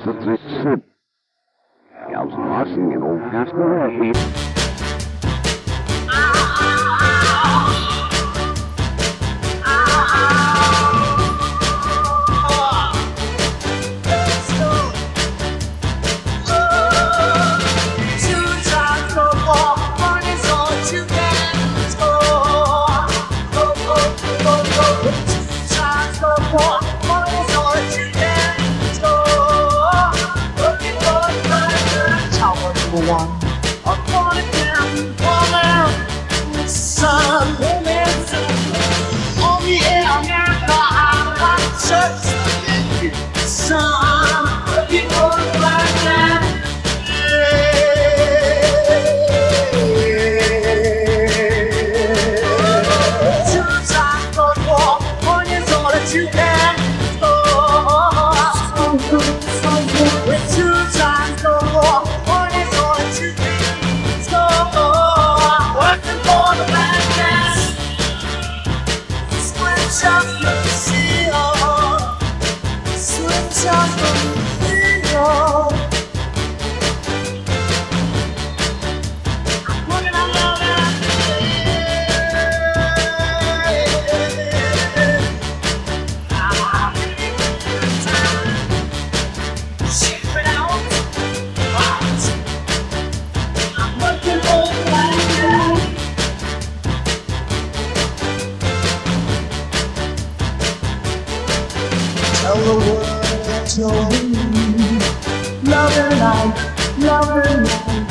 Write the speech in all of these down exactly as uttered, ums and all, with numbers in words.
Sip. Gals mossing and old Casper. One. I wanna get woman, son, woman, oh yeah, America, I'm not church, son, people like that. Two times for war, one is all that you can go. With two times for war, one is all that you can go. Working for the bad guys, switch up the seal, switch up the seal. I'm putting on love and tell the world that you're me. Love and life, love and life.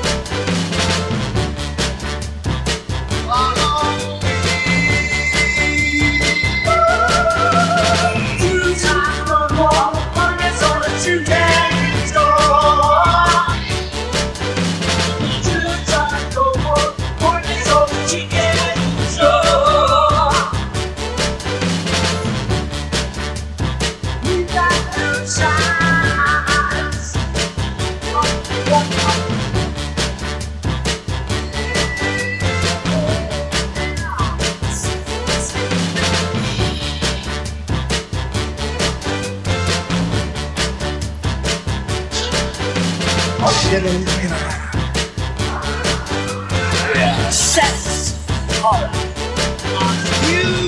Two times for war, one is all that you can store. Two times for war, one is all that you can store. We got two shots. Oh, shit, yeah. Sets. All right. On you.